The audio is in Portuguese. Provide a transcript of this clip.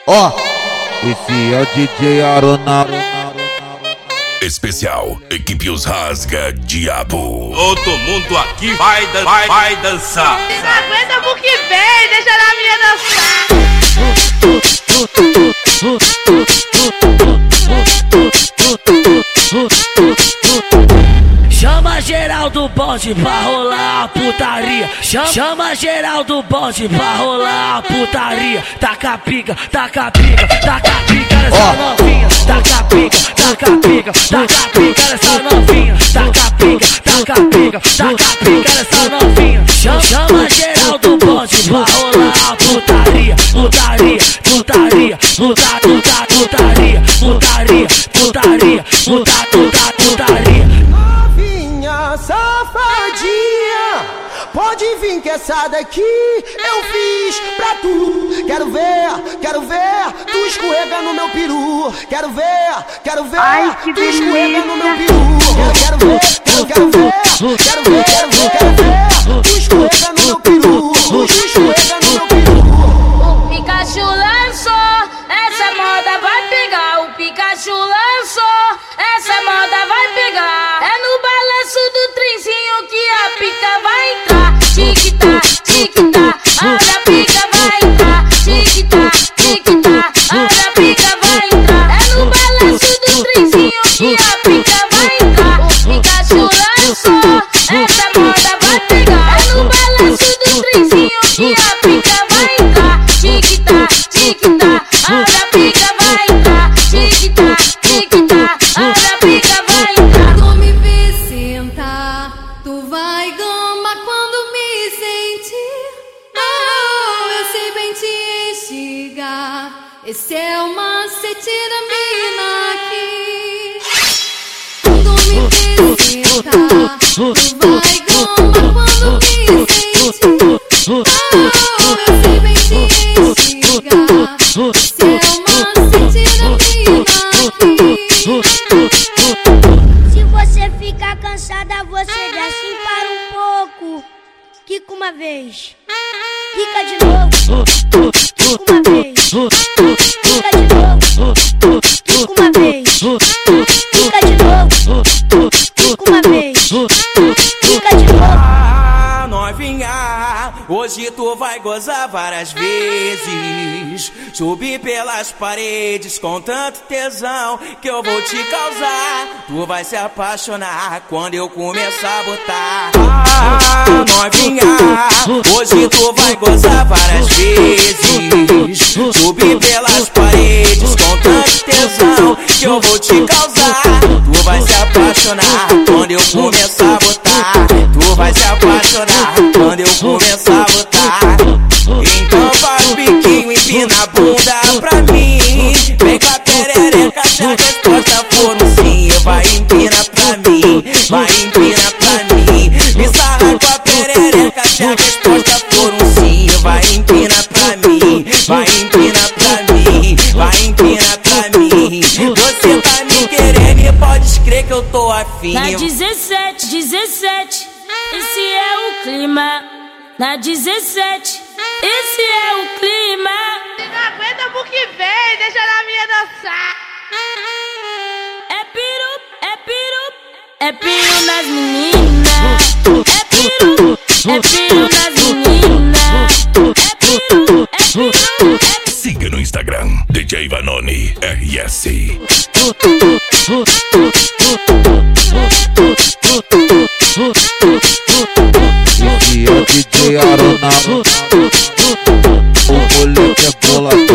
Ó, esse é o DJ Aronaro. Especial, equipe Os Rasga Diabo. Todo mundo aqui vai dançar. Não aguenta pro que vem, deixa a minha dançar. Chama geral do bonde pra rolar a putaria. Chama geral do bonde pra rolar a putaria. Taca pica, taca pica, taca pica nessa novinha. Taca pica, taca pica, taca pica nessa novinha. Taca pica, taca pica, taca pica nessa novinha. Chama geral do bonde pra rolar a putaria. Putaria, putaria, putaria, putaria, putaria, putaria, putaria. Safadinha, pode vir que essa daqui eu fiz pra tu. Quero ver tu escorrega no meu peru. Quero ver tu escorrega no meu peru. Quero ver tu escorrega no meu peru. Tu escorrega no meu peru. O Pikachu lançou, essa moda vai pegar. O Pikachu lançou, essa moda vai pegar. É no balanço do trenzinho que a pica vai entrar. Tic-tá, tic-tá, a pica vai entrar. Tic-tá, tic-tá, a pica vai entrar. É no balanço do trenzinho que a pica vai entrar. O Pikachu lançou, essa moda vai pegar. É no balanço do trenzinho que a pica vai entrar. Tic-tá, tic-tá, a pica vai entrar. Tic-tá, tic-tá, a pica vai entrar. Tu me vê sentar, tu vai gama quando me sentir. Oh, eu sei bem te instigar. Esse é o macete da mina aqui. Quando me vê sentar, tu vai gama quando me sentir. Oh, eu sei bem te instigar. Esse é o macete da mina aqui. Se você ficar cansada, você desce e para um pouco. Quica uma vez, quica de novo. Quica uma vez, quica de novo. Quica uma vez, quica de novo. Quica uma vez, quica de novo. Ah, novinha, hoje tu vai gozar várias vezes. Subir pelas paredes com tanto tesão que eu vou te causar. Tu vai se apaixonar quando eu começar a botar. Ah, novinha, hoje tu vai gozar várias vezes. Subir pelas paredes com tanto tesão que eu vou te causar. Tu vai se apaixonar quando eu começar a botar. Tu vai se apaixonar quando eu começar a botar. Então faz biquinho, empina a bunda pra mim. Vem com a perereca se a resposta for um sim. Vai empina pra mim, vai empina pra mim. Me sarra com a perereca se a resposta for um sim. Vai empina pra mim, vai empina pra mim, vai empina pra mim. Você tá me querendo e pode crer que eu tô afim. Na 17, 17, esse é o clima. Na 17, esse é o clima. Não aguenta pro que vem, deixa a minha dançar. É piru, é piru, é piru nas meninas. É piru nas meninas. É piru, Siga no Instagram, DJ Vanoni RS. Esse é o DJ Aronaro. O moleque é bola.